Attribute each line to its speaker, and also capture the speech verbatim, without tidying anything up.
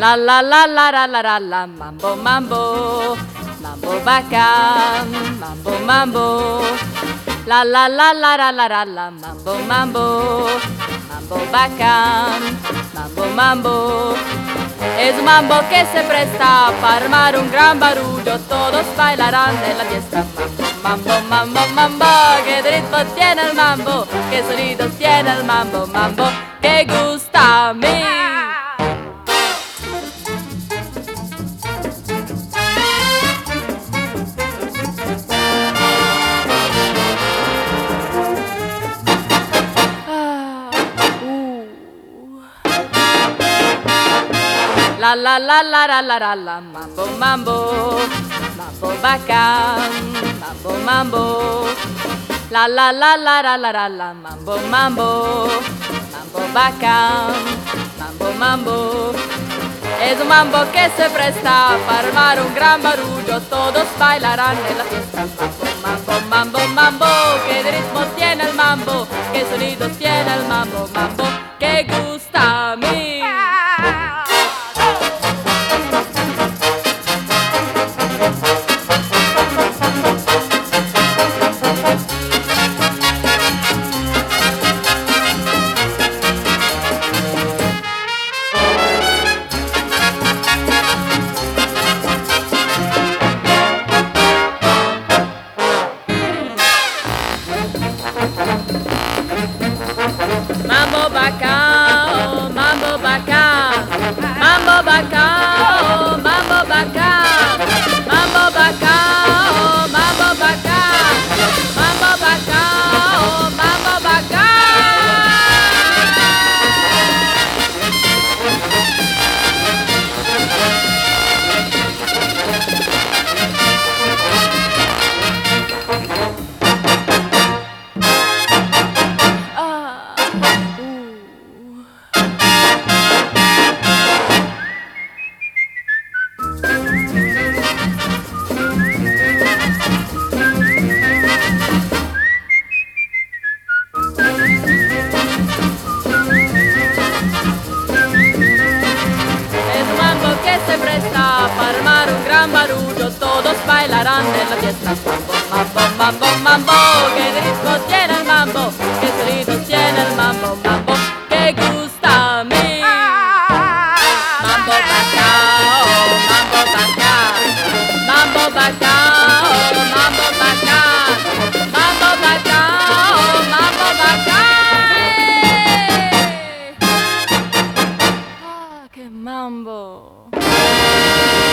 Speaker 1: La la la la la la la la, mambo mambo, mambo bacán, mambo mambo. La la la la la la la la, mambo mambo, mambo bacán, mambo mambo. Es un mambo que se presta para armar un gran barullo, todos bailarán en la fiesta. Mambo, mambo, mambo, mambo, que ritmo tiene el mambo, que sonidos tiene el mambo, mambo, que gusta a mí. La la la la la la la la, mambo mambo, mambo bacán, mambo mambo. La la la la la la la la, mambo mambo, mambo bacán, mambo mambo. Es un mambo que se presta para armar un gran barullo, todos bailarán en la fiesta. Mambo, mambo, mambo, mambo, que ritmo tiene el mambo, que sonidos tiene el mambo, mambo, que gusta a mí. Mambo bacán, mambo bacán, mambo bacán, mambo bacán, mambo bacán, mambo bacán, mambo bacán, mambo bacán. Se presta para armar un gran barullo, todos bailarán en la fiesta. Mambo, mambo, mambo, mambo, que ritmo tiene el mambo, que sonidos tiene el mambo, mambo, que gusta a mí. Mambo bacán, mambo bacán, mambo bacán, mambo bacán, mambo bacán, mambo bacán. Ah, qué mambo.